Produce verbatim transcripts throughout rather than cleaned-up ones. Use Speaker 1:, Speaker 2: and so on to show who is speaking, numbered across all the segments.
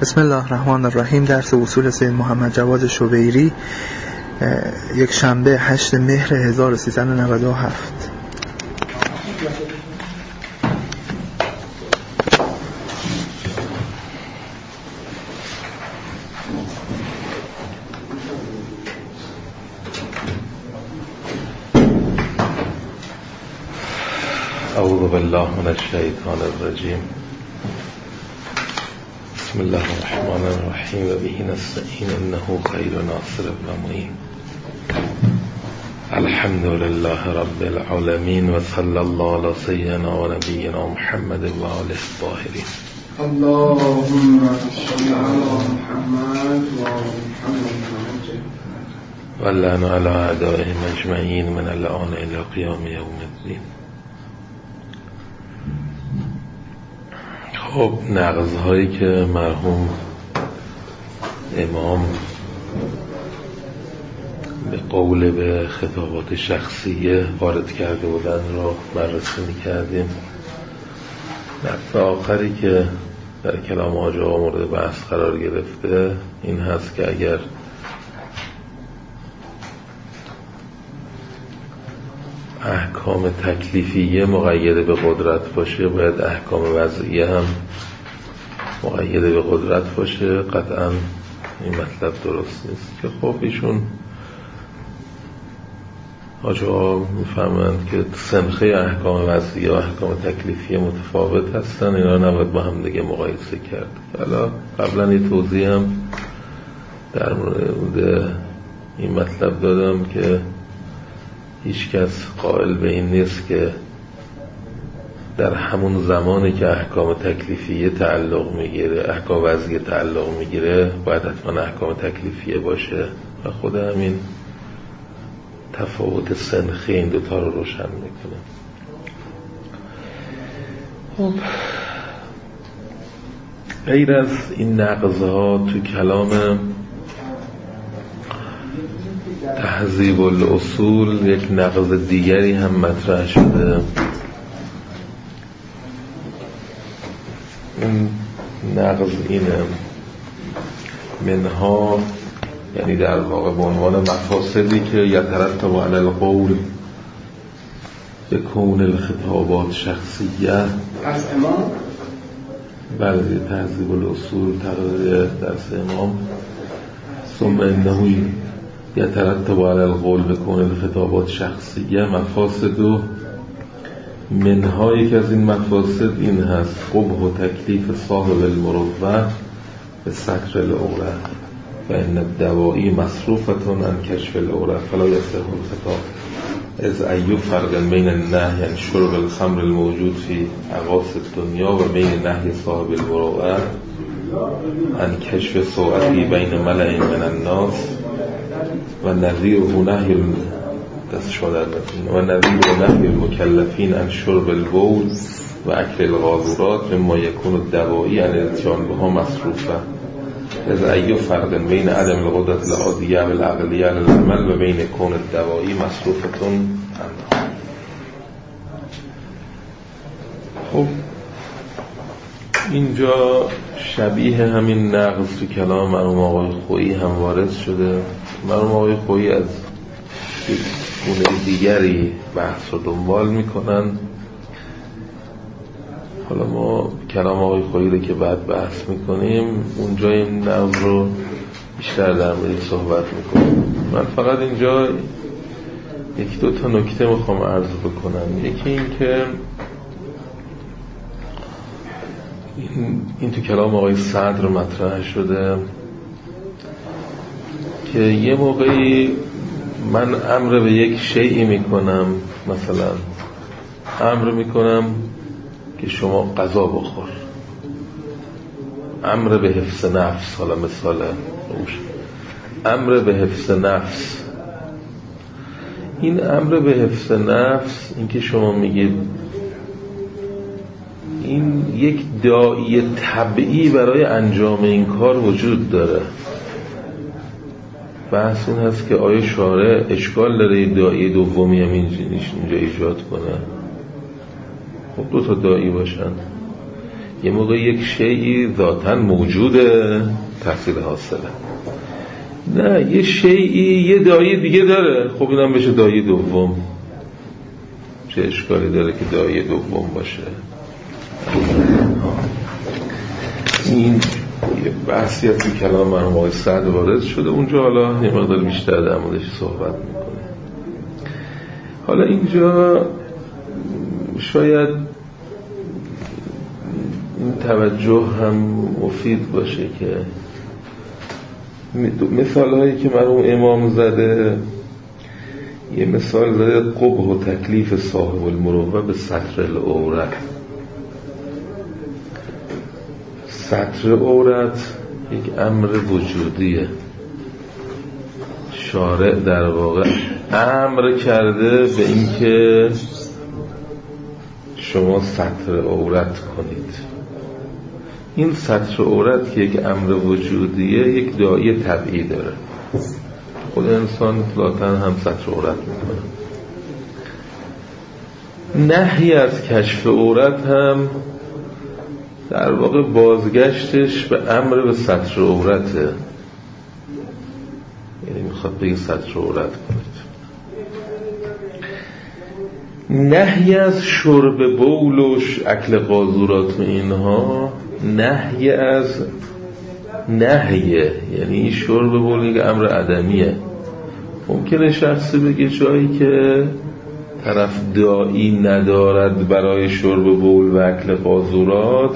Speaker 1: بسم الله الرحمن الرحیم. درس اصول سید محمد جواد شبیری، یک شنبه هشت مهر هزار و سیصد و نود و هفت.
Speaker 2: اعوذ بالله من الشیطان الرجیم. بسم الله الرحمن الرحیم و به نستعین انه خیر ناصر و معین. الحمد لله رب العالمین و صلی الله علی سیدنا و نبینا محمد و آله الطاهرین.
Speaker 3: اللهم صل علی محمد و آل محمد
Speaker 2: و لعن علی اعدائهم اجمعین من الآن الی قیام یوم الدین. خب نقض هایی که مرحوم امام به قول به خطابات شخصیه وارد کرده بودن رو بررسی می‌کردیم. نقض آخری که در کلام حاج آقا مورد بحث قرار گرفته این هست که اگر احکام تکلیفیه مقید به قدرت باشه باید احکام وضعیه هم مقید به قدرت باشه. قطعا این مطلب درست نیست که خب ایشون حاج آقا میفهمند که سنخه احکام وضعیه و احکام تکلیفیه متفاوت هستن، اینا نباید با هم دیگه مقایسه کرد. حالا قبلا یه توضیح هم در مورد این مطلب دادم که هیچ کس قائل به این نیست که در همون زمانی که احکام تکلیفیه تعلق میگیره احکام وضعیه تعلق میگیره باید حتما احکام تکلیفیه باشه و خود همین تفاوت سنخی این دوتا رو روشن میکنه. خب غیر از این نقضها تو کلام تهذیب الاصول یک نقض دیگری هم مطرح شده. این نقض اینه منها، یعنی در واقع به عنوان مفاسدی که یترتب علی القول به کون الخطابات شخصیه.
Speaker 3: از امام
Speaker 2: بله تهذیب الاصول تقریر درس امام. ثم انه یترتب علی القول به کون الخطابات شخصیه مفاسد و منها، یک از این مفاسد این هست قبح و تکلیف صاحب المروه به سکر العوره و ان الدوائی مصروفتون عن کشف العوره فلا یصح الخطاب از ای فرق بین النهی عن شرب الخمر الموجود فی اقاصی الدنیا و بین نهی صاحب المروه عن کشف ساعتی بین ملئ من الناس و نظیر و نهی و نظیر و نهی المکلفین عن شرب البول و اکل الغاذورات مما یکون الدوائی عن الاتیان بها مصروفه از ای فرق بین عدم القدرت العادیه و العقلیه للعمل و بین کون الدوائی مصروفتون. خب اینجا شبیه همین نقض تو کلام مرحوم آقای خویی هم وارد شده. مرحوم آقای خویی از گونه دیگری بحث رو دنبال میکنن. حالا ما کلام آقای خویی رو که بعد بحث میکنیم اونجا این نقض رو بیشتر در موردش صحبت میکنیم. من فقط اینجا یکی دو تا نکته میخوام عرض بکنم. یکی این که این, این تو کلام آقای صدر مطرح شده که یه موقعی من امر به یک شیئی میکنم، مثلا امر میکنم که شما غذا بخور، امر به حفظ نفس. حالا مثال امر به حفظ نفس، این امر به حفظ نفس این که شما میگید این یک داعی طبیعی برای انجام این کار وجود داره. بحث این هست که آیا شارع اشکال داره داعی دومی هم اینجا ایجاد کنه؟ خب دو تا داعی باشن، یه موقع یک شیئی ذاتاً موجوده تحصیل حاصله، نه یه شیئی یه دایه دیگه داره، خب اینم بشه دایه دوم. چه اشکالی داره که دایه دوم باشه؟ این یه بحثی از این کلام مرحوم آقای سعد وارد شده اونجا، حالا یه مقدار بیشتر در موردش صحبت میکنه. حالا اینجا شاید این توجه هم مفید باشه که مثال هایی که مرحوم امام زده، یه مثال زده قبح و تکلیف صاحب المروءه به ستر العورت. ستر عورت یک امر وجودیه، شارع در واقع امر کرده به اینکه شما ستر عورت کنید. این ستر عورت که یک امر وجودیه یک داعی طبیعی داره، خود انسان ذاتاً هم ستر عورت میکنه. نهی از کشف عورت هم در واقع بازگشتش به امر به ستر عورته، یعنی میخواد بگه ستر عورت کنید. نهی از شرب بول و اکل قاذورات و اینها، نهی از نهیه، یعنی شرب بول یک امر عدمیه. ممکنه شخصی بگه جایی که طرف داعی ندارد برای شرب بول و اکل قاذورات،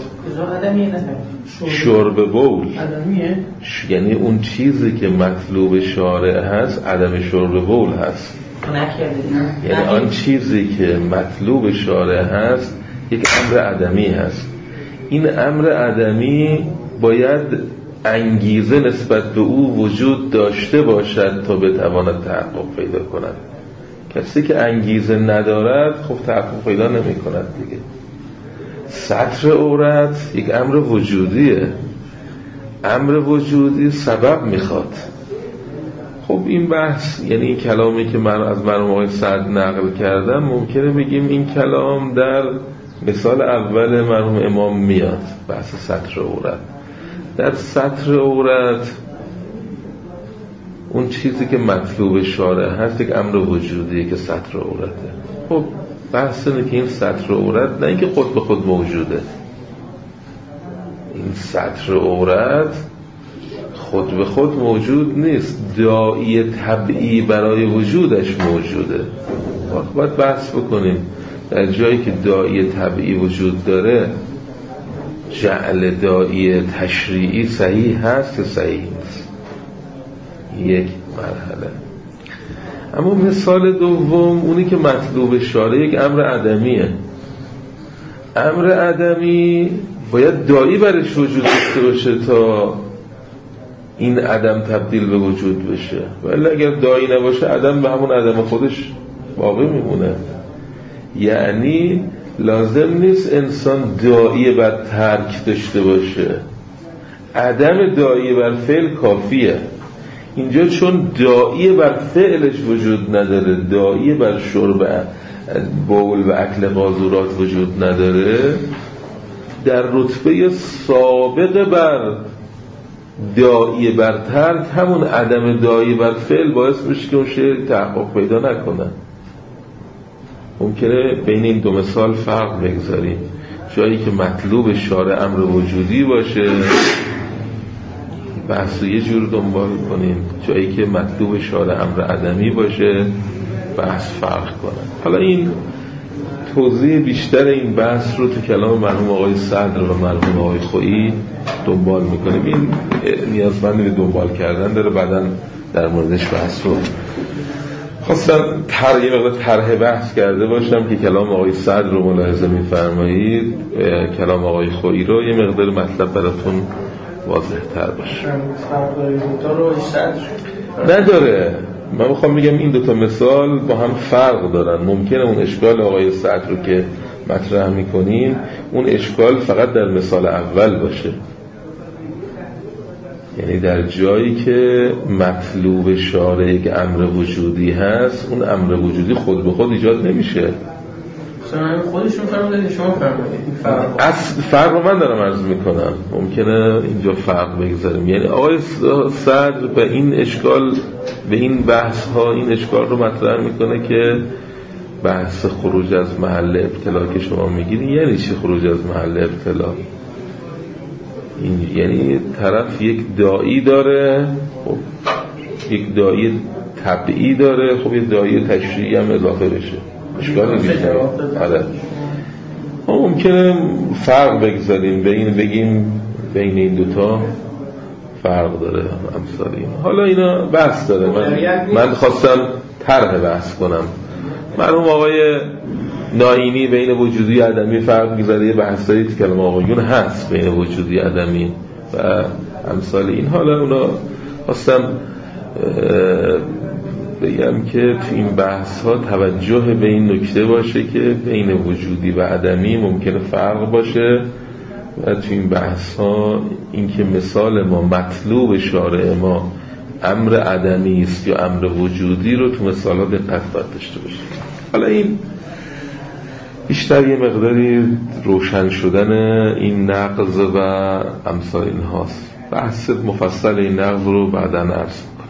Speaker 2: شرب بول عدمیه، یعنی اون چیزی که مطلوب شارع هست عدم شرب بول هست. یعنی آن چیزی که مطلوب شارع هست یک امر عدمی هست. این امر عدمی باید انگیزه نسبت به او وجود داشته باشد تا بتواند تحقق پیدا کند. کسی که انگیزه ندارد خب تحقق پیدا نمی کند دیگه. ستر عورت یک امر وجودیه، امر وجودی سبب میخواد. خب این بحث، یعنی این کلامی که من از مرحوم آقای سعد نقل کردم، ممکنه بگیم این کلام در مثال اول مرحوم امام میاد، بحث ستر عورت. در ستر عورت اون چیزی که مطلوب شارع هست یک امر وجودیه که ستر عورته. خب بحث اینه که این ستر عورت نه اینکه خود به خود موجوده، این ستر عورت خود به خود موجود نیست، داعی طبیعی برای وجودش موجوده. باید بحث بکنیم در جایی که داعی طبیعی وجود داره جعل داعی تشریعی صحیح هست که صحیح نیست، یک مرحله. اما مثال دوم، اونی که مطلوب شارع یک امر عدمیه. امر عدمی باید داعی برش وجود داشته باشه تا این عدم تبدیل به وجود بشه، ولی اگر داعی نباشه عدم به همون عدم خودش باقی میمونه. یعنی لازم نیست انسان داعی بر ترک داشته باشه، عدم داعی بر فعل کافیه. اینجا چون داعی بر فعلش وجود نداره، داعی بر شرب بول و اکل قاذورات وجود نداره، در رتبه سابق بر داعی بر ترک همون عدم داعی بر فعل باعث میشه که اون شیء تحقق پیدا نکنه. ممکنه بین این دو مثال فرق بگذاریم. جایی که مطلوب شارع امر وجودی باشه بحث یه جور دنبال کنیم، جایی که مطلوب شارع امر عدمی باشه بحث فرق کنه. حالا این توضیح بیشتر این بحث رو تو کلام مرحوم آقای صدر و مرحوم آقای خویی دنبال میکنیم. این نیازمند به دنبال کردن داره، بعداً در موردش بحث رو خواستم تر یه مقدار طرح بحث کرده باشم که کلام آقای صدر رو ملاحظه میفرمایید، کلام آقای خویی رو یه مقدار مطلب براتون واضح تر باشه. نداره، من میخوام میگم این دوتا مثال با هم فرق دارن. ممکنه اون اشکال آقای صدر رو که مطرح میکنیم اون اشکال فقط در مثال اول باشه، یعنی در جایی که مطلوب شارع یک امر وجودی هست، اون امر وجودی خود به خود ایجاد نمیشه.
Speaker 3: مثلا خودشون فرمودید شما فرمودید این فرق
Speaker 2: اصل فرق رو من دارم عرض میکنم، ممکنه اینجا فرق بگذاریم. یعنی آقای صدر به این اشکال، به این بحث ها این اشکال رو مطرح میکنه که بحث خروج از محل ابتلا که شما میگید یعنی چی خروج از محل ابتلا؟ این یعنی طرف یک داعی داره، خب یک داعی طبعی داره، خب یک داعی تشریعی هم اضافه بشه، اشکال نیست. آره ما ممکنه فرق بگذاریم بین بگیم بین این دوتا فرق داره امثال این. حالا اینا بحث داره، من من خواستم طرح بحث کنم. مرحوم آقای ناینی بین وجودی عدمی فرق می‌ذاره، یه بحثایی تو کلام آقایون هست بین وجودی عدمی و امثال این. حالا اونا خواستم بگم که تو این بحث ها توجه به این نکته باشه که بین وجودی و عدمی ممکنه فرق باشه و تو این بحث ها این که مثال ما مطلوب شارع ما امر عدمی است یا امر وجودی رو تو مثال ها دقت باید داشته باشه. حالا این بیشتر یه مقداری روشن شدن این نقض و امثال این هاست. بحث مفصل این نقض رو بعداً عرض میکنم.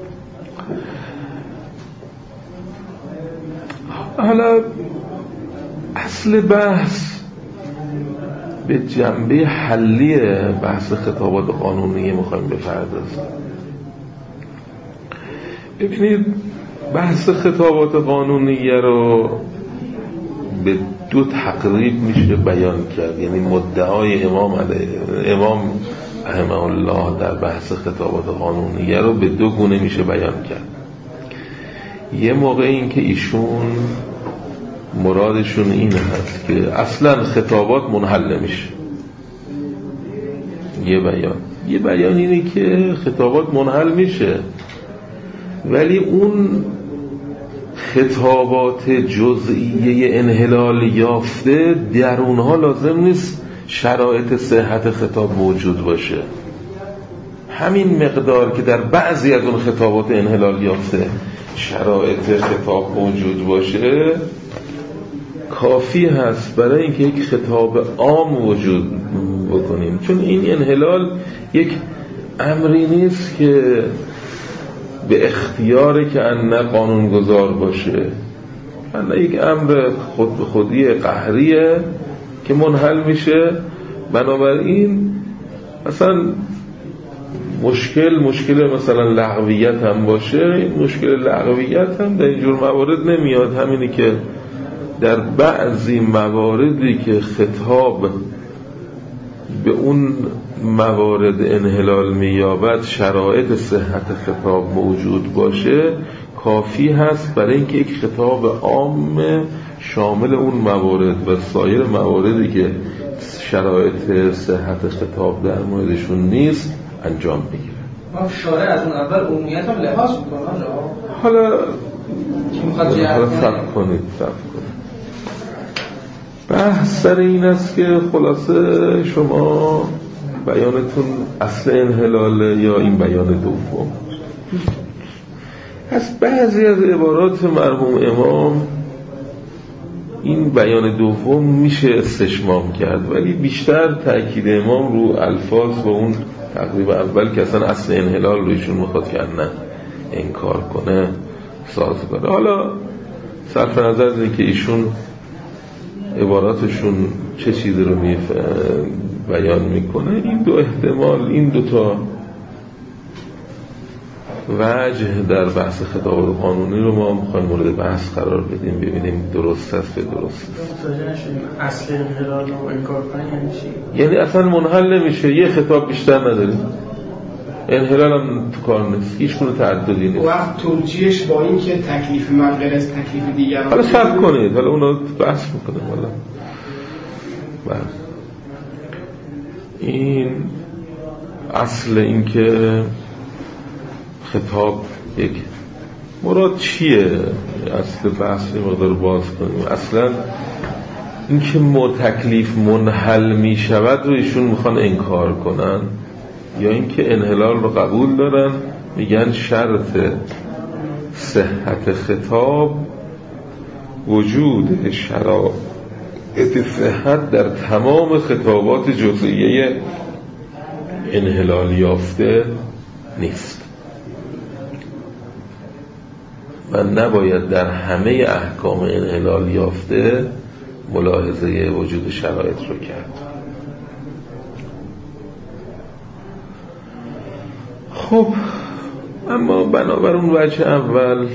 Speaker 2: حالا اصل بحث به جنبه حلی بحث خطابات قانونی میخوایم بپردازیم. ببینید بحث خطابات قانونی رو به دو تقریب میشه بیان کرد. یعنی مدعای امام علیه امام رحمه الله در بحث خطابات قانونی رو به دو گونه میشه بیان کرد. یه موقع این که ایشون مرادشون این هست که اصلا خطابات منحل نمیشه، یه بیان یه بیان اینه که خطابات منحل میشه ولی اون خطابات جزئیه انحلال یافته در اونها لازم نیست شرایط صحت خطاب موجود باشه. همین مقدار که در بعضی از اون خطابات انحلال یافته شرایط خطاب موجود باشه کافی هست برای اینکه یک خطاب عام وجود بکنیم. چون این انحلال یک امری نیست که به اختیار که ان قانونگذار باشه، ان یک امر خود به خودی قهریه که منحل میشه. بنابراین مثلا مشکل مشکل مثلا لغویت هم باشه، این مشکل لغویت هم در اینجور موارد نمیاد. همینی که در بعضی مواردی که خطاب به اون موارد انحلال میابد شرایط صحت خطاب موجود باشه کافی هست برای اینکه یک خطاب عام شامل اون موارد و سایر مواردی که شرایط صحت خطاب در موردشون نیست انجام بگیره.
Speaker 3: ما شارع از اون اول عمومیت هم لحاظ میکنه.
Speaker 2: حالا
Speaker 3: حالا
Speaker 2: صبر کنید صبر کنید بحث سر این است که خلاصه شما بیانتون اصل انحلال یا این بیان دوم. از بعضی از عبارات مرحوم امام این بیان دوم میشه استشمام کرد ولی بیشتر تأکید امام رو الفاظ و اون تقریب اول که اصلا اصل انحلال رو ایشون میخواد که نه انکار کنه سازگاره. حالا صرف نظر از اینکه ایشون عباراتشون چه چیزی رو می بیان میکنه، این دو احتمال، این دوتا وجه در بحث خطاب قانونی رو ما میخوایم مورد بحث قرار بدیم ببینیم درست است یا درست است.
Speaker 3: اصل انحلال رو انکار کنه یعنی چی؟
Speaker 2: یعنی اصلا منحل نمیشه، یه خطاب بیشتر نداریم، انحلال هم تو کار نیست، هیچ گونه تعددی نیست.
Speaker 3: وقت توجیهش با این که تکلیف من غیر از تکلیف دیگران.
Speaker 2: حالا صبر کنید، حالا اونا بحث میکنیم. حالا بحث این اصل این که خطاب یک مراد چیه؟ اصل بحث این مقدار باز کنیم. اصلا این که تکلیف منحل می شود رو ایشون میخوان انکار کنن یا این که انحلال رو قبول دارن، میگن شرط صحت خطاب وجود شرایط صحت در تمام خطابات جزئیه انحلال یافته نیست و نباید در همه احکام انحلال یافته ملاحظه وجود شرایط رو کرد. خب اما بنابر اون وجه اول،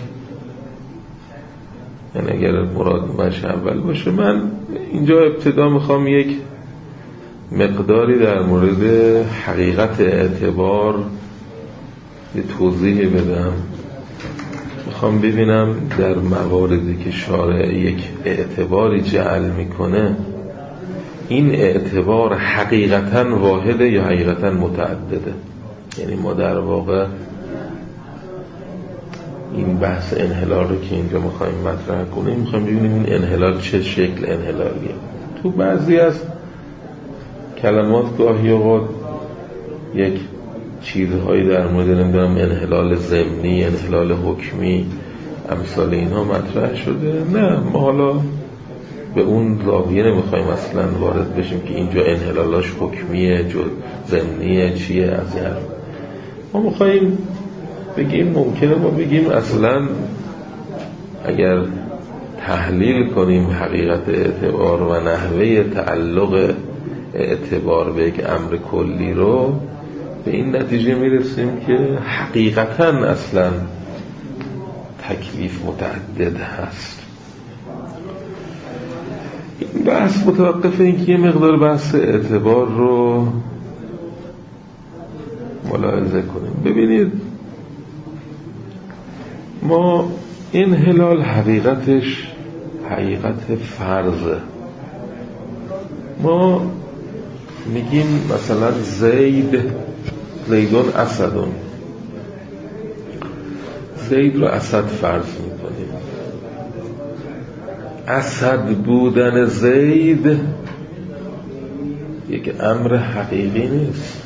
Speaker 2: یعنی اگر مراد وجه اول باشه، من اینجا ابتدا میخوام یک مقداری در مورد حقیقت اعتبار یه توضیح بدم. میخوام ببینم در مواردی که شارع یک اعتباری جعل میکنه این اعتبار حقیقتا واحده یا حقیقتا متعدده. یعنی ما در واقع این بحث انحلال رو که اینجا میخوایم مطرح کنیم میخوایم ببینیم این انحلال چه شکل انحلالیه. تو بعضی از کلمات گاهی اوقات یک چیزهایی در مورد نمیدونم انحلال ضمنی، انحلال حکمی، امثال اینها مطرح شده. نه، ما حالا به اون زاویه نمیخوایم اصلا وارد بشیم که اینجا انحلالاش حکمیه، ضمنیه، چیه، از این حرف. ما میخوایم بگیم، ممکنه ما بگیم اصلا اگر تحلیل کنیم حقیقت اعتبار و نحوه تعلق اعتبار به یک امر کلی رو، به این نتیجه میرسیم که حقیقتا اصلا تکلیف متعدد هست. این بحث متوقف این که یه مقدار بحث اعتبار رو ملاحظه کنیم. ببینید ما انحلال حقیقتش حقیقت فرضه. ما میگیم مثلا زید زیدون اسدون، زید رو اسد فرض میکنیم. اسد بودن زید یک امر حقیقی نیست،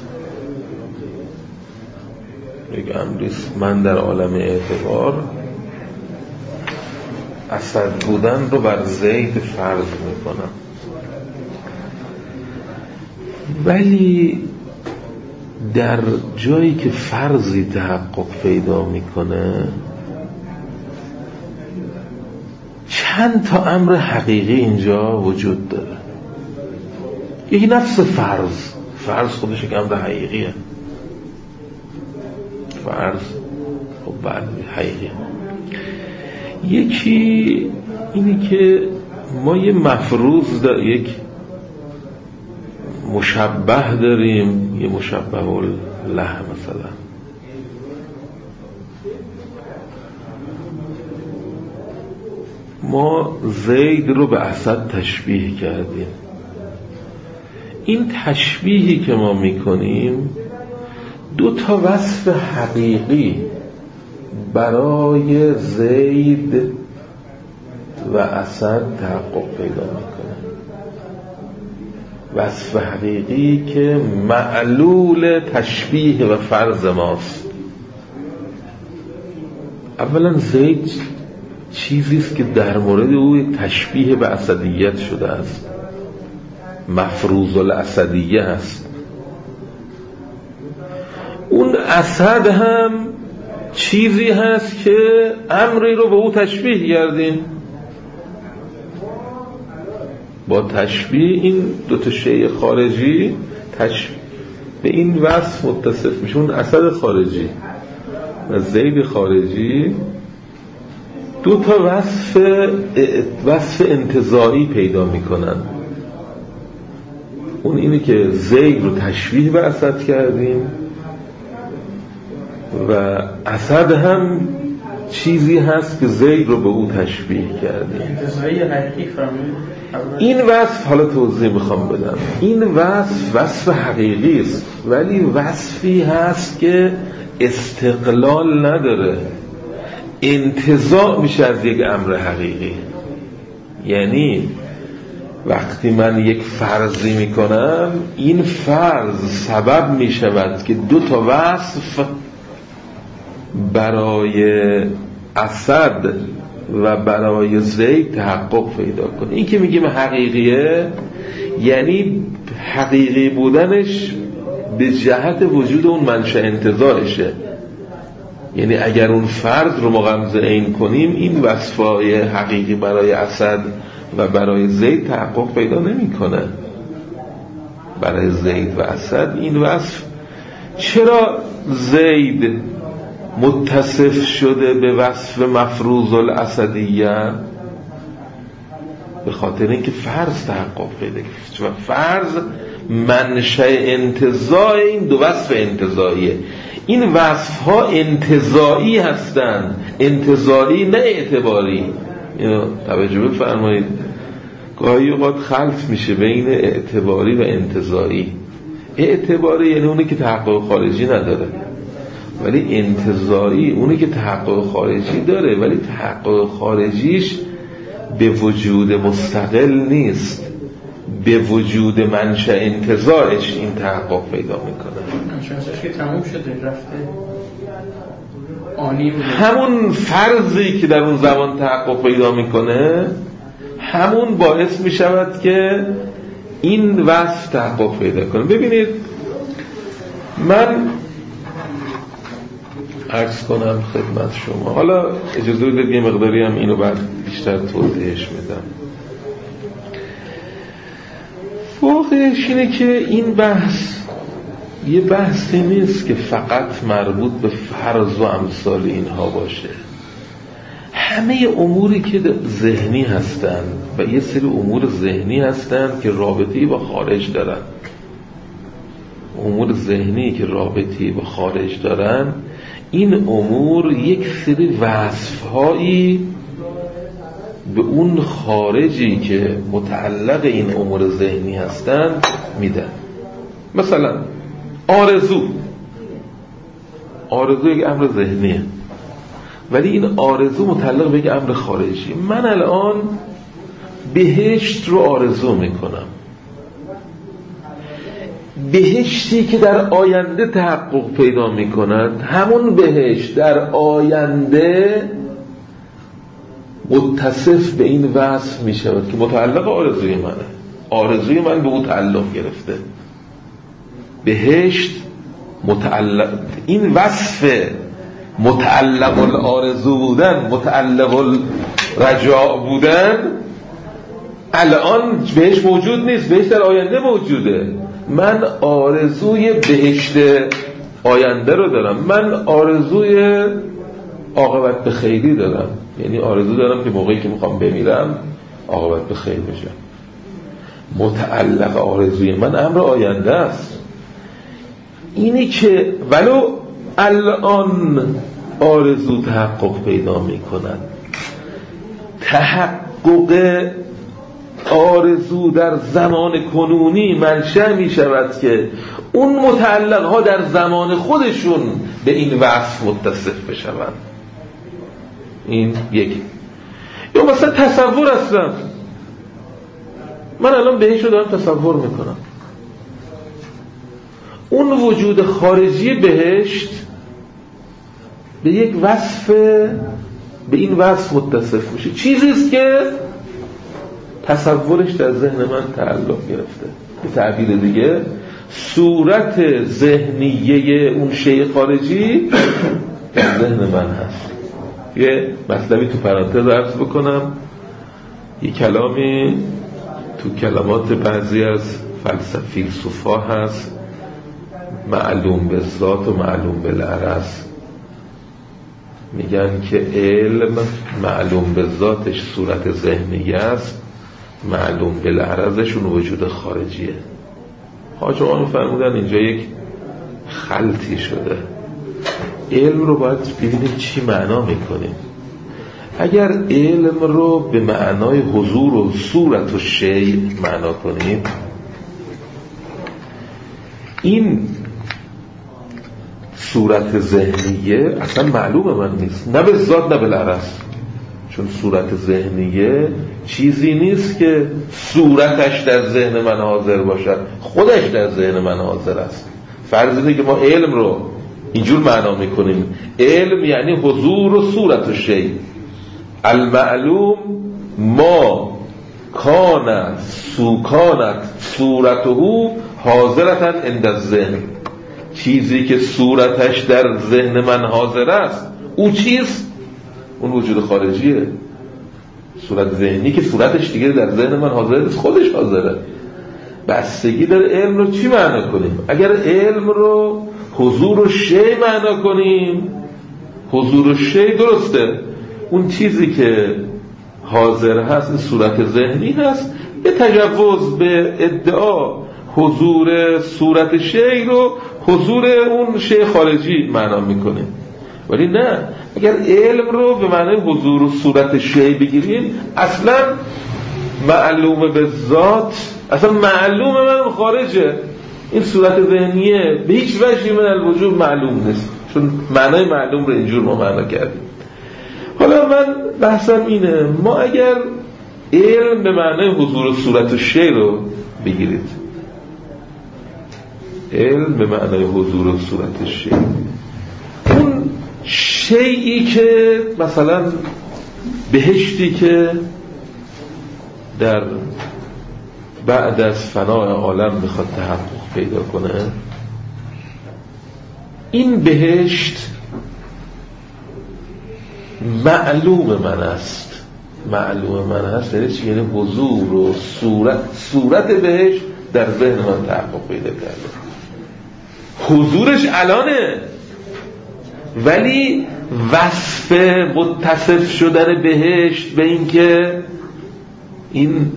Speaker 2: یک امریست من در عالم اعتبار اسد بودن رو بر زید فرض میکنم. ولی در جایی که فرضی تحقق پیدا میکنه چند تا امر حقیقی اینجا وجود داره. یکی نفس فرض، فرض خودش یک امر حقیقیه. فرض خب بعد حقیقیه. یکی اینی که ما یه مفروض داریم، یک مشبه داریم، یه مشبه له مثلا. ما زید رو به اسد تشبیه کردیم. این تشبیهی که ما میکنیم دو تا وصف حقیقی برای زید و اسد تحقق پیدا میکنه. وصف حقیقی که معلول تشبیه و فرض ماست. اولا زید چیزیست که در مورد او تشبیه به اسدیت شده است، مفروض الاسدیه هست. اون اسد هم چیزی هست که امری رو به او تشبیه کردیم. با تشبیه این دو تا شیء خارجی تشبیه به این وصف متصف میشه. اون اسد خارجی و زید خارجی دو تا وصف وصف انتزاعی پیدا میکنن. اون اینه که زید رو تشبیه به اسد کردیم و اسد هم چیزی هست که زید رو به او تشبیه کردیم.
Speaker 3: انتزاعی حقیقی فرمودید.
Speaker 2: این وصف حالا توضیح میخوام بدم. این وصف وصف حقیقی است، ولی وصفی هست که استقلال نداره، انتزاع میشه از یک امر حقیقی. یعنی وقتی من یک فرضی میکنم، این فرض سبب میشود که دو تا وصف برای اسد و برای زید تحقق پیدا کنه. این که میگیم حقیقیه یعنی حقیقی بودنش به جهت وجود اون منشأ انتزاعشه. یعنی اگر اون فرد رو مغمضه عین کنیم این وصفای حقیقی برای اسد و برای زید تحقق پیدا نمیکنه. برای زید و اسد این وصف، چرا زید متصف شده به وصف مفروض الاسدیه؟ به خاطر اینکه فرض تحقق پیدا کرد و فرض منشأ انتزاع این دو وصف انتزاعیه. این وصف ها انتزاعی هستند، انتزاعی نه اعتباری. اینو توجه بفرمایید، گاهی اوقات خلط میشه بین اعتباری و انتزاعی. اعتباری یعنی اونی که تحقق خارجی نداره، ولی انتزاعی اونی که تحقق خارجی داره ولی تحقق خارجیش به وجود مستقل نیست، به وجود منشأ انتزاعش این تحقق پیدا میکنه.
Speaker 3: منشأش که تموم شده رفته آنی بوده. همون
Speaker 2: فرضی که در اون زمان تحقق پیدا میکنه همون باعث میشود که این وصف تحقق پیدا کنه. ببینید من عرض کنم خدمت شما، حالا اجازه بدید یه مقداری هم اینو بعد بیشتر توضیحش میدم. واقعش اینه که این بحث یه بحثی نیست که فقط مربوط به فرض و امثال اینها باشه. همه اموری که ذهنی هستن و یه سری امور ذهنی هستن که رابطه‌ای با خارج دارن، امور ذهنی که رابطه‌ای با خارج دارن، این امور یک سری وصف‌هایی به اون خارجی که متعلق این امور ذهنی هستند میدن. مثلا آرزو، آرزو یک امر ذهنیه ولی این آرزو متعلق به یک امر خارجی. من الان بهشت رو آرزو میکنم، بهشتی که در آینده تحقق پیدا میکند، همون بهشت در آینده متصف به این وصف میشود که متعلق آرزوی منه. آرزوی من به اون تعلق گرفته. بهشت متعلق، این وصف متعلق الارزو بودن، متعلق الرجاء بودن، الان بهشت موجود نیست، بهشت در آینده موجوده. من آرزوی بهشت آینده رو دارم، من آرزوی عاقبت به خیری دارم، یعنی آرزو دارم که موقعی که میخوام بمیرم عاقبت به خیر بشه. متعلق آرزوی من امر آینده است. اینی که ولو الان آرزو تحقق پیدا میکنن، تحقق آرزو در زمان کنونی منشأ می شود که اون متعلق ها در زمان خودشون به این وصف متصف بشوند. این یکی. یا مثلا تصور هستم، من الان بهش رو دارم تصور میکنم، اون وجود خارجی بهشت به یک وصف، به این وصف متصف میشه. چیزیست که تصورش در ذهن من تعلق گرفته. به تعبیر دیگه صورت ذهنیه اون شیء خارجی در ذهن من هست. یه مطلبی تو پرانتز عرض بکنم، یه کلامی تو کلمات بعضی از فلسفی فیلسوفا هست، معلوم به ذات و معلوم به العرض. میگن که علم معلوم به ذاتش صورت ذهنیه است، معلوم به العرضش اون وجود خارجیه. حاج آقا فرمودن اینجا یک خلطی شده. علم رو باید ببینیم چی معنا میکنیم. اگر علم رو به معنای حضور و صورت و شیء معنا کنیم، این صورت ذهنیه اصلا معلوم من نیست، نه به ذات نه به العرض. چون صورت ذهنیه چیزی نیست که صورتش در ذهن من حاضر باشد، خودش در ذهن من حاضر است. فرض اینه که ما علم رو اینجور معنا میکنیم، علم یعنی حضور و صورت و شیء. المعلوم ما کانت سوکانت صورته حاضرتن عند الذهن، چیزی که صورتش در ذهن من حاضر است او چیست؟ اون وجود خارجیه. صورت ذهنی که صورتش دیگه در ذهن من حاضر است، خودش حاضره. بستگی داره علم رو چی معنا کنیم. اگر علم رو حضور و شی معنا کنیم، حضور و شی درسته، اون چیزی که حاضر هست این صورت ذهنی هست. به تجوز به ادعا حضور صورت شی رو حضور اون شی خارجی معنا میکنه. ولی نه، اگر علم رو به معنای حضور و صورت شی بگیریم، اصلا معلومه به ذات، اصلا معلومه من خارجه، این صورت ذهنیه به هیچ وجهی من الوجود معلوم نیست، چون معنای معلوم رو اینجور ما معنا کردیم. حالا من بحثم اینه، ما اگر علم به معنای حضور و صورت شی رو بگیرید، علم به معنای حضور و صورت شی، اون شیئی که مثلا بهشتی که در بعد از فنای عالم میخواد تحقق پیدا کنه، این بهشت معلوم من است. معلوم من است یعنی چی؟ یعنی حضور و صورت صورت بهشت در ذهن من تحقق پیدا کرده، حضورش الانه، ولی وصف متصف شدن بهشت به این که این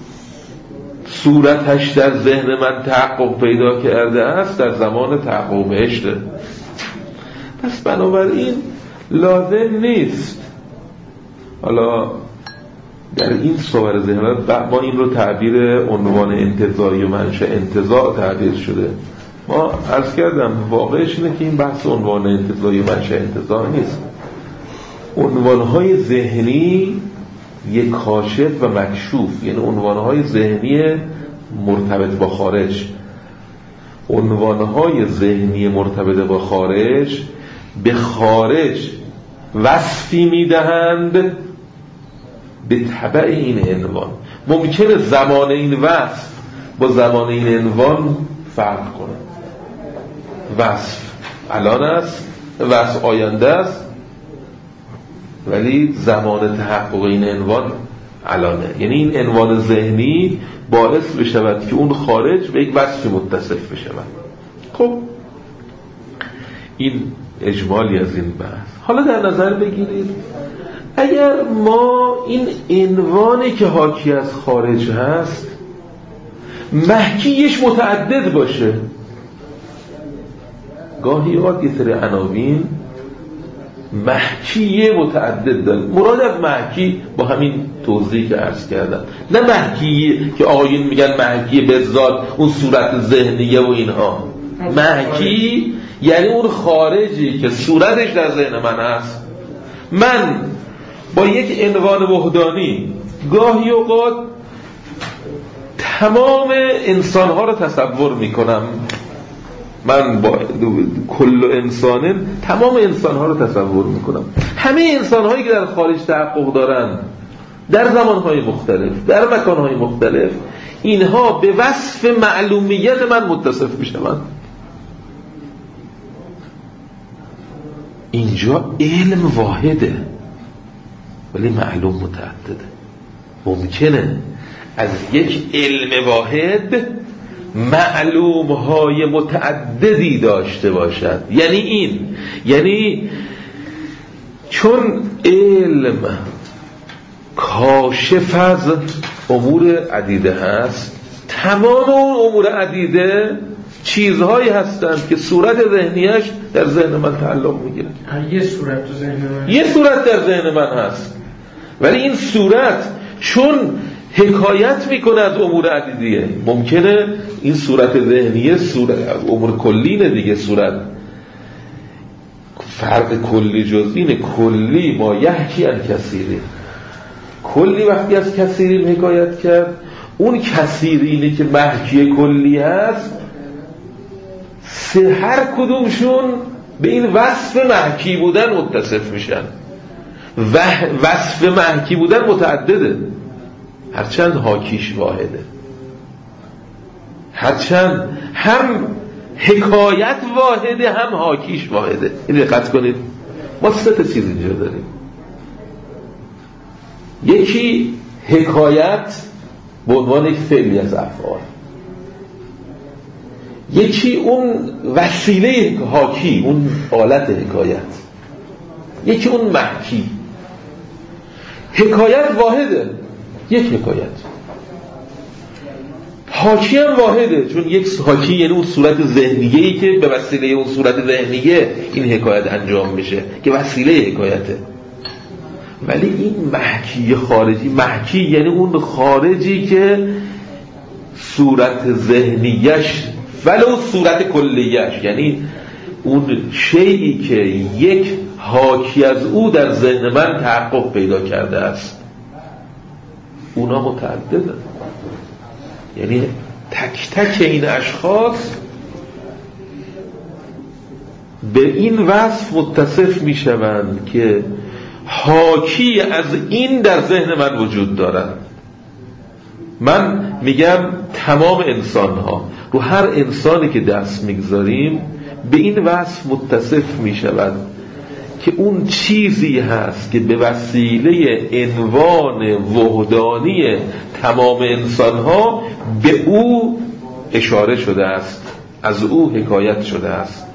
Speaker 2: صورتش در ذهن من تحقق پیدا کرده است در زمان تحقق بهشته. پس بنابراین لازم نیست حالا در این صور ذهن ما این رو تعبیر عنوان انتزاعی و منشأ انتزاع تعبیر شده. ما عرض کردم واقعش اینه که این بحث عنوان انتزاعی و منشأ انتزاع نیست. عنوانهای ذهنی یک کاشف و مکشوف، یعنی عنوانهای ذهنی مرتبط با خارج. عنوانهای ذهنی مرتبط با خارج به خارج وصفی میدهند به تبع این عنوان. ممکنه زمان این وصف با زمان این عنوان فرق کنه. وصف الان است، وصف آینده است، ولی زمان تحقق این عنوان الانه. یعنی این عنوان ذهنی باعث بشود که اون خارج به یک وصفی متصف بشود. خب این اجمالی از این بحث. حالا در نظر بگیرید اگر ما این عنوانی که حاکی از خارج هست محکیش متعدد باشه، گاهی اوقات یه سری عناوین محکی متعدد داره. مراد از محکی با همین توضیحی که عرض کردم، نه محکی که آقایون میگن محکی به ذات اون صورت ذهنیه و اینها. محکی یعنی اون خارجی که صورتش در ذهن من هست. من با یک عنوان وحدانی گاهی اوقات تمام انسانها رو تصور میکنم، من با کل انسان تمام انسانها رو تصور میکنم، همه انسانهایی که در خارج تحقق دارن در زمانهای مختلف در مکانهای مختلف، اینها به وصف معلومیت من متصف میشن. اینجا علم واحده ولی معلوم متعدده. ممکنه از یک علم واحد معلوم های متعددی داشته باشد. یعنی این یعنی چون علم کاشف از امور عدیده هست، تمام اون امور عدیده چیزهایی هستند که صورت ذهنیش در ذهن من تعلق میگیره.
Speaker 3: یه صورت تو ذهن من
Speaker 2: یه صورت در ذهن من هست، ولی این صورت چون حکایت میکنه از امور عدیدیه، ممکنه این صورت ذهنیه صورت امور کلینه دیگه. صورت فرق کلی جزئینه. کلی ما یحکی عن کثیرین، کلی وقتی از کثیرین حکایت کرد، اون کثیرینی که محکی کلی هست هر کدومشون به این وصف محکی بودن متصف میشن. و وصف محکی بودن متعدده، هرچند حاکیش واحده، هرچند هم حکایت واحده هم حاکیش واحده. این دقت کنید، ما سه تا چیز اینجا داریم. یکی حکایت به عنوان یک فعلی از افعال، یکی اون وسیله حاکی، اون آلت حکایت، یکی اون محکی. حکایت واحده، یک حکایت. حاکی هم واحده، چون یک حاکی یعنی اون صورت ذهنیه‌ای که به وسیله اون صورت ذهنیه این حکایت انجام میشه که وسیله حکایته. ولی این محکی خارجی، محکی یعنی اون خارجی که صورت ذهنیش ولو صورت کلیش، یعنی اون شیئی که یک حاکی از او در ذهن من تحقق پیدا کرده است، اونا متعددن. یعنی تک تک این اشخاص به این وصف متصف می شوند که حاکی از این در ذهن من وجود دارد. من میگم تمام انسان ها، رو هر انسانی که دست میگذاریم به این وصف متصف می شود که اون چیزی هست که به وسیله عنوان وحدانی تمام انسان ها به او اشاره شده است، از او حکایت شده است.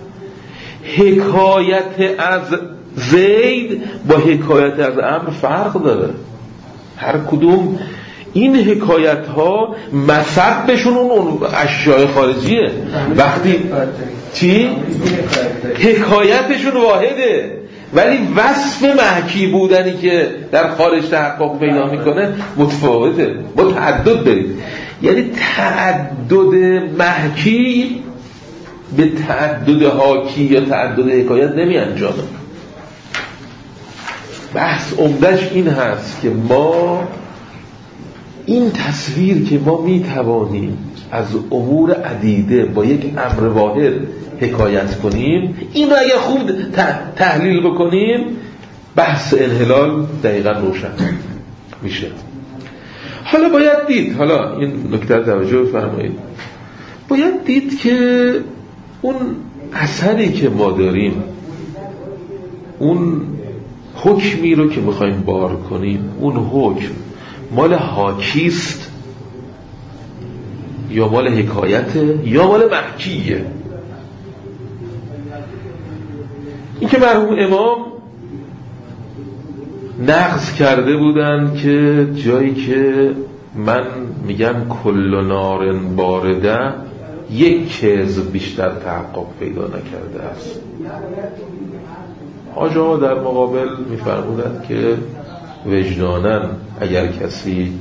Speaker 2: حکایت از زید با حکایت از امر فرق داره. هر کدوم این حکایت ها مصبشون اون اشیاء خارجیه. وقتی چی؟ حکایتشون واحده، ولی وصف محکی بودنی که در خارج تحقق پیدا میکنه متفاوته. با تعدد برید، یعنی تعدد محکی به تعدد حاکی یا تعدد حکایت نمی انجامه. بحث عمدش این هست که ما این تصویر که ما می توانیم از امور عدیده با یک امر واحد حکایت کنیم، این رو اگر خوب تحلیل بکنیم بحث انحلال دقیقا روشن میشه. حالا باید دید، حالا این نکته رو توجه بفرمایید، باید دید که اون اثری که ما داریم، اون حکمی رو که میخوایم بار کنیم، اون حکم مال حاکیست یا مال حکایته یا مال محکیه. این که مرحوم امام نقض کرده بودن که جایی که من میگم کل نار بارده، یک کذب بیشتر تحقق پیدا نکرده است. حاج آقا در مقابل میفرمودند که وجداناً اگر کسی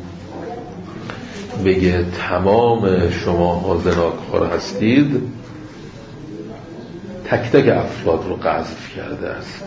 Speaker 2: بگه تمام شما ها زناکار هستید، تک تک افراد رو قذف کرده است.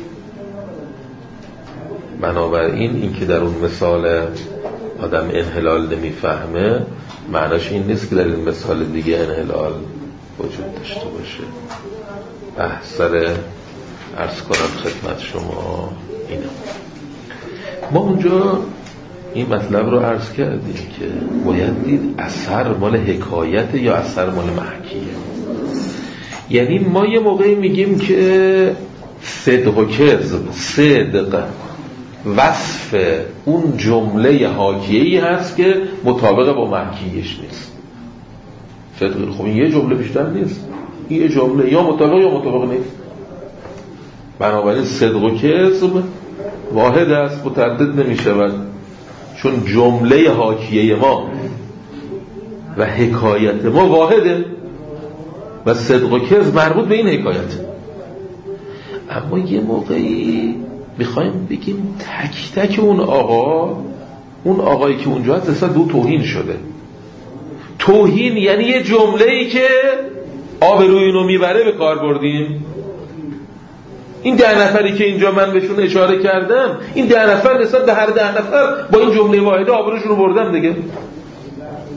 Speaker 2: بنابراین این که در اون مثال آدم انحلال نمیفهمه، معناش این نیست که در این مثال دیگه انحلال وجود داشته باشه. بحثر عرض کنم خدمت شما اینه. ما اونجا این مطلب رو عرض کردیم که باید دید اثر مال حکایت یا اثر مال محکیه. یعنی ما یه موقعی میگیم که صدق و کذب، صدق وصف اون جمله حاکیه‌ای هست که مطابق با محکیش نیست. صدق، خب این یه جمله بیشتر نیست، این یه جمله یا مطابق یا مطابق نیست. بنابراین صدق و کذب واحد است، متعدد نمی شود، چون جمله حاکیه ما و حکایت ما واحده و صدق و کذب مربوط به این حکایت. اما یه موقعی میخوایم بگیم تک تک اون آقا، اون آقایی که اونجا هست اصلا دو توهین شده. توهین یعنی یه جمله‌ای که آبروی اینو میبره به کار بردیم. این ده نفری که اینجا من بهشون اشاره کردم، این ده نفر نسبت به هر ده نفر با این جمله واحده آبروشون رو بردم دیگه.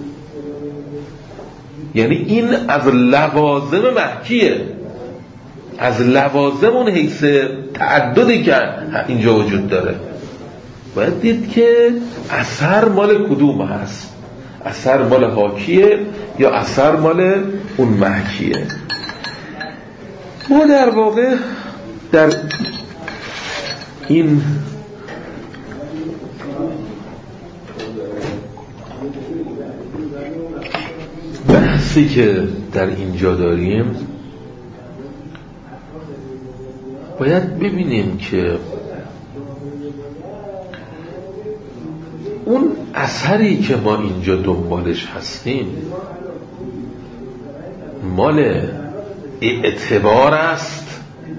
Speaker 2: یعنی این از لوازم محکیه. از لوازم اون حیث تعددی که اینجا وجود داره باید دید که اثر مال کدوم هست، اثر مال حاکیه یا اثر مال اون محکیه. ما در واقع در این بحثی که در اینجا داریم باید ببینیم که اون اثری که ما اینجا دنبالش هستیم مال اعتبار است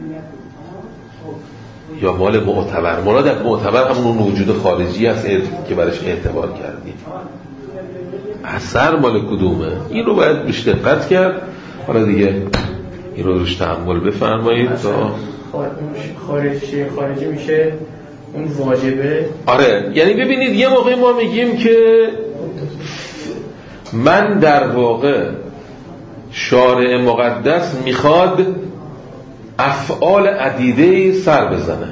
Speaker 2: یا مال معتبر. مراد از معتبر همون وجود خارجی است که برش اعتبار کردیم. اثر مال کدومه؟ این رو باید بیش دقت کرد. حالا دیگه این رو روش تأمل بفرمایید تا
Speaker 3: خارجی خارجی میشه اون واجبه.
Speaker 2: آره، یعنی ببینید یه موقع ما میگیم که من در واقع شارع مقدس میخواد افعال عدیده سر بزنه.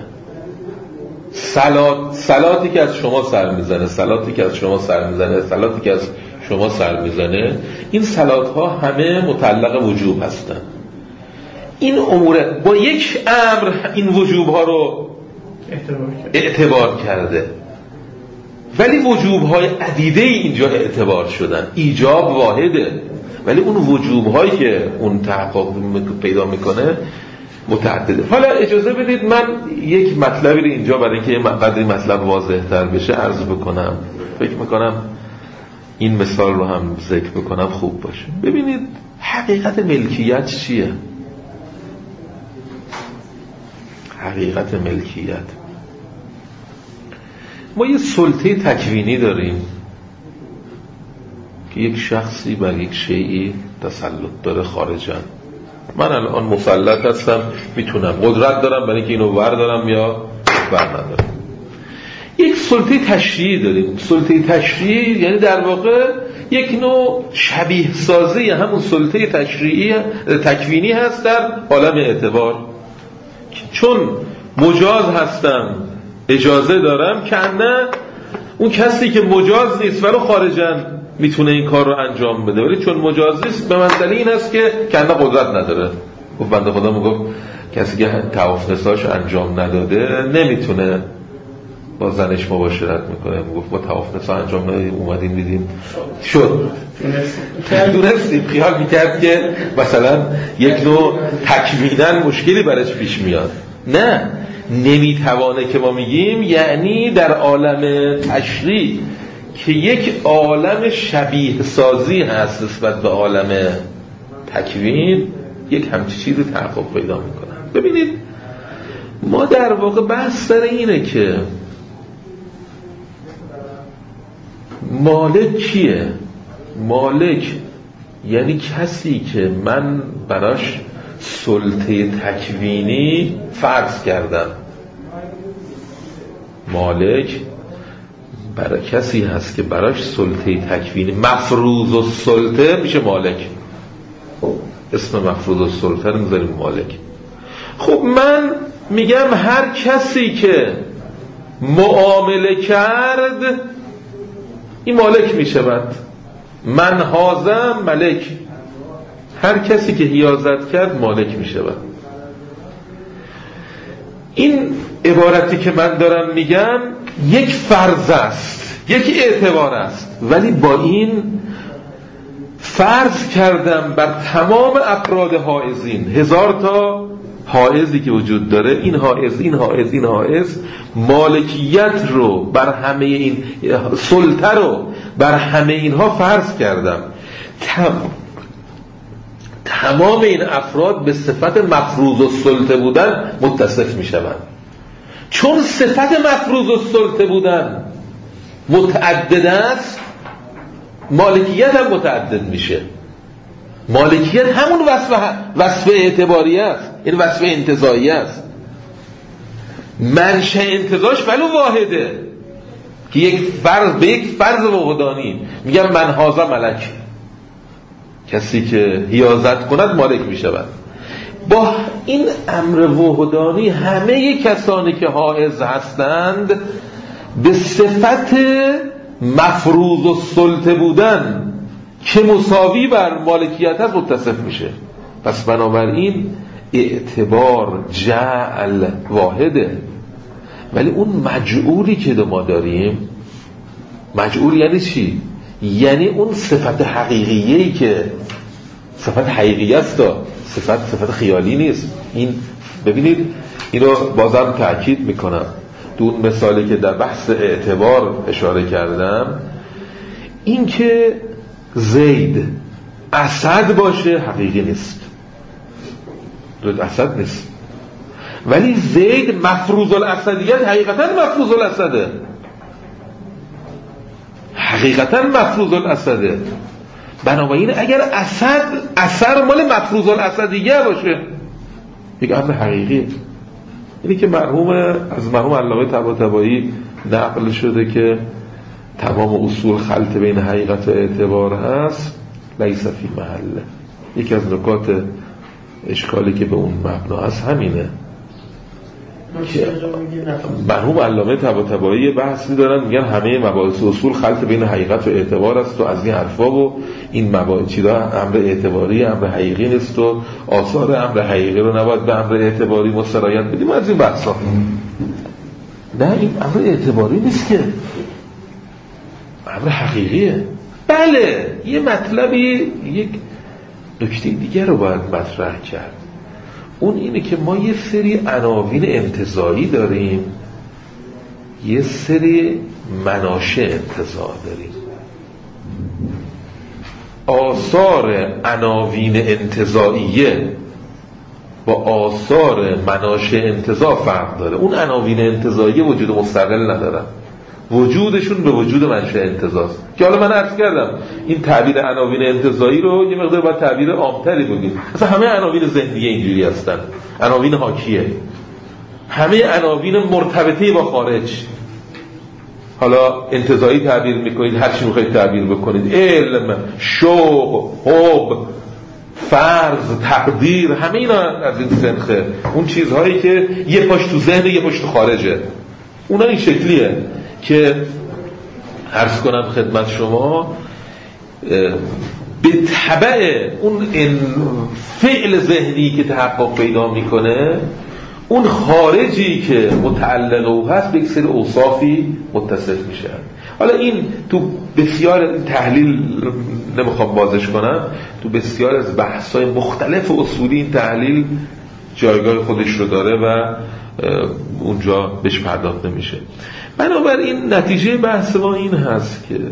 Speaker 2: صلات صلاتی که از شما سر میزنه، صلاتی که از شما سر میزنه، صلاتی که از شما سر میزنه، این صلات ها همه متعلق وجوب هستن. این امور با یک امر این وجوب ها رو اعتبار کرده، ولی وجوب های عدیده اینجا اعتبار شدن. ایجاب واحده ولی اون وجوب هایی که اون تحقق پیدا میکنه متعدده. حالا اجازه بدید من یک مطلبی رو اینجا برای اینکه قدر این مطلب واضح تر بشه عرض بکنم. فکر میکنم این مثال رو هم ذکر بکنم خوب باشه. ببینید حقیقت ملکیت چیه؟ حقیقت ملکیت، ما یه سلطه تکوینی داریم که یک شخصی بر یک شیئی تسلط داره خارجاً. من الان مسلط هستم، میتونم، قدرت دارم برای اینکه اینو بردارم یا بر ندارم. یک سلطه تشریعی داریم. سلطه تشریعی یعنی در واقع یک نوع شبیه سازی همون سلطه تشریعی تکوینی هست در عالم اعتبار. چون مجاز هستم، اجازه دارم، که نه اون کسی که مجاز نیست ولو خارجاً میتونه این کار رو انجام بده، ولی چون مجاز نیست به منزله این است که کنده قدرت نداره. گفت بنده خدا میگفت کسی که طواف نساش انجام نداده نمیتونه با زنش مباشرت میکنه. میگفت با طواف نسا انجام ندادیم اومدیم دیدیم شد. دونستیم خیال میکرد که مثلا یک نوع تکوینن مشکلی برش پیش میاد. نه، نمیتوانه که ما میگیم یعنی در عالم تشریع که یک عالم شبیه سازی هست نسبت به عالم تکوین، یک همچی چیزی تحقق پیدا میکنه. ببینید ما در واقع بحث سر اینه که مالک کیه؟ مالک یعنی کسی که من براش سلطه تکوینی فرض کردم. مالک برای کسی هست که براش سلطه تکوینی مفروض السلطه میشه مالک. اسم مفروض السلطه رو میذاریم مالک. خب من میگم هر کسی که معامله کرد این مالک میشود. من هازم ملک، هر کسی که حیازت کرد مالک میشود. این عبارتی که من دارم میگم یک فرض است، یک اعتبار است، ولی با این فرض کردم بر تمام افراد حائزین، هزار تا حائزی که وجود داره، این حائز این حائز این حائز، مالکیت رو بر همه این، سلطه رو بر همه اینها فرض کردم. تم... تمام این افراد به صفت مفروض السلطه بودن متصف می شوند. چون صفت مفروض السلطه بودن متعدد است، مالکیت هم متعدد میشه. مالکیت همون وصف وصف اعتباری است، این وصف انتزاعی است. منشأ انتزاعش ولو واحده که یک فرض به یک فرض وحدانی میگم من هازا ملک، کسی که حیازت کند مالک میشود. با این امر وحدانی همه کسانی که حائز هستند به صفت مفروض السلطه بودن که مساوی بر مالکیت هست متصف میشه. پس بنابراین اعتبار جعل واحده، ولی اون مجعولی که ما داریم، مجعول یعنی چی؟ یعنی اون صفت حقیقیه‌ای که صفت حقیقی است، صفت صفت خیالی نیست. این ببینید اینو بازم تأکید میکنم، دون مثالی که در بحث اعتبار اشاره کردم، این که زید اسد باشه حقیقی نیست، درست اسد نیست، ولی زید مفروض الاسدیت حقیقتا مفروض الاسده، حقیقتا مفروض الاسده. بنابراین اگر اسد اثر مال مفروض الاسدیه باشه یک امر حقیقیه. اینی که مرحوم از مرحوم علامه طباطبایی نقل شده که تمام اصول خلط بین حقیقت و اعتبار هست، لیس فی محله. یکی از نکات اشکالی که به اون مبنا هست همینه. مرحوم علامه طباطبایی بحث می‌دارن، میگن همه مباحث اصول خلط بین حقیقت و اعتبار است و از این حرفا و این مباحث چیزا امر اعتباری امر حقیقی نیست و آثار امر حقیقی رو نباید به امر اعتباری مسترایت بدیم از این بحثا. نه، این امر اعتباری نیست که، امر حقیقیه. بله یه مطلبی، یک نکته دیگه رو باید مطرح کرد، اون اینه که ما یه سری عناوین انتزاعی داریم، یه سری مناشئ انتزاع داریم. آثار عناوین انتزاعیه با آثار مناشئ انتزاع فرق داره. اون عناوین انتزاعیه وجود مستقل ندارن، وجودشون به وجود منشأ انتزاعی که حالا من عرض کردم این تعبیر عناوین انتزاعی رو یه مقدار باید تعبیر عام‌تری بگیم. مثلا همه عناوین ذهنیه اینجوری هستن، عناوین حاکیه، همه عناوین مرتبطه با خارج. حالا انتزاعی تعبیر میکنید، هر چی میخواید تعبیر بکنید، علم، شوق، حب، فرض، تقدیر، همه اینا از این سنخه. اون چیزهایی که یه پاش تو ذهن یه پاش تو خارجه، اونا این شکلیه که عرض کنم خدمت شما به تبع اون فعل ذهنی که تحقق پیدا میکنه، اون خارجی که متعلق او هست به یک سری اوصافی متصف میشه. حالا این تو بسیار تحلیل نمیخوام بازش کنم، تو بسیار از بحث‌های مختلف اصولی این تحلیل جایگاه خودش رو داره و اونجا بهش پرداخته نمیشه. بنابراین نتیجه بحث ما این هست که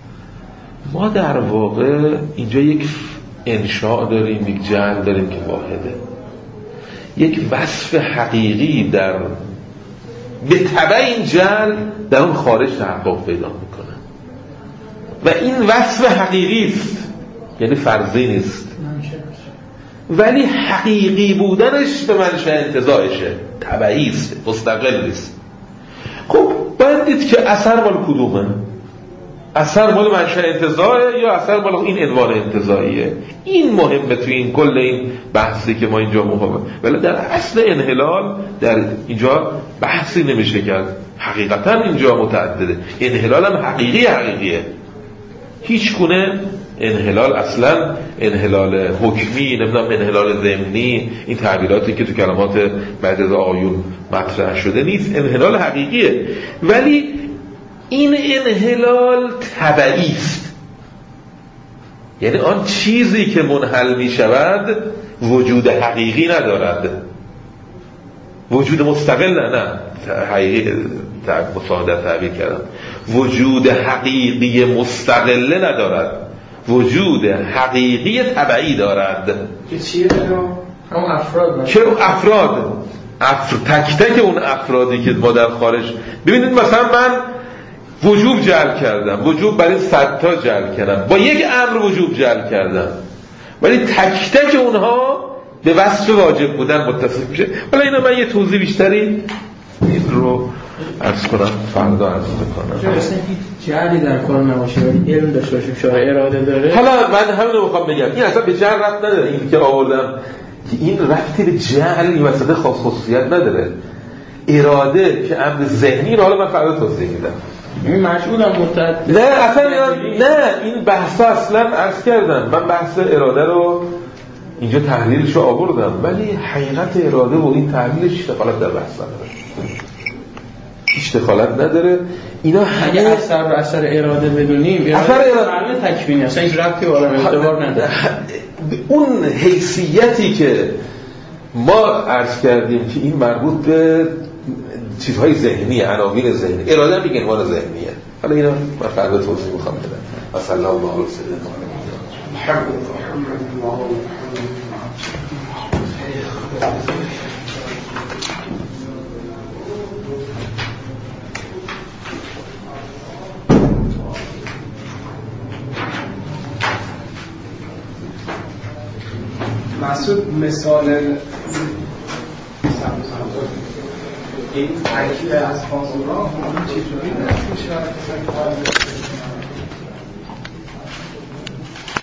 Speaker 2: ما در واقع اینجا یک انشاء داریم، یک جعل داریم که واحده، یک وصف حقیقی در به تبع این جعل در اون خارج تحقق پیدا میکنه و این وصف حقیقی است، یعنی فرضی نیست، ولی حقیقی بودنش به منشأ انتزاعشه، تبعی است، مستقل نیست. خب باید دید که اثر مال کدومه؟ اثر مال منشأ انتزاعه یا اثر مال این عنوان انتزاعیه؟ این مهمه توی این کل این بحثی که ما اینجا مهمه. ولی در اصل انحلال در اینجا بحثی نمیشه کرد، حقیقتا اینجا متعدده. انحلال هم حقیقی حقیقیه، هیچ گونه انحلال اصلا انحلال حکمی، نمیدونم انحلال ضمنی، این تعبیراتی که تو کلمات بعد از آیون مطرح شده نیست، انحلال حقیقیه. ولی این انحلال تبعی است، یعنی آن چیزی که منحل می شود وجود حقیقی ندارد، وجود مستقل نه نه حقیقی مساعدت تعبیر کردم، وجود حقیقی مستقله ندارد، وجود حقیقی تبعی دارد.
Speaker 3: که چیه همون افراد؟
Speaker 2: چرا افراد؟ افر... تک تک اون افرادی که ما در خارج ببینید، مثلا من وجوب جعل کردم، وجوب برای صد تا جعل کردم، با یک امر وجوب جعل کردم، ولی تک تک اونها به وصف واجب بودن متصف میشه. حالا اینا من یه توضیح بیشتری این رو عرض کنم، فردا عرض بکنم.
Speaker 3: جعلی در کار نباشه ولی علم داشته باشیم، شارع اراده داره.
Speaker 2: حالا من همین رو میخوام بگم، این اصلا به جعل ربط نداره. این که آوردم که این ربطی به جعل این وسط خاص خصوصیت نداره. اراده که امر ذهنی رو حالا من فردا توضیح میدم.
Speaker 4: این مشغولم متعدد
Speaker 2: نه اصلا نه این بحثا اصلا عرض کردم من بحث اراده رو اینجا تحلیلش رو آوردم ولی حقیقت اراده و این تحلیلش اشتغالت در بحث نداره هیچ دخالت نداره. اینا
Speaker 4: اگه اثر و اثر اراده بدونیم اثر اراده تکوینی اصلا هیچ ربطی به عالم اعتبار نداره.
Speaker 2: اون حیثیتی که ما عرض کردیم که این مربوط به چیزهای ذهنی عناوین ذهنی اراده هم میگن وان ذهنیه. حالا اینا من فردا توضیح میخوام بدم. صلی الله علیه و سلم محمد محمد
Speaker 3: مسعود مثال این ترکیب از فاضلات چطوری میشه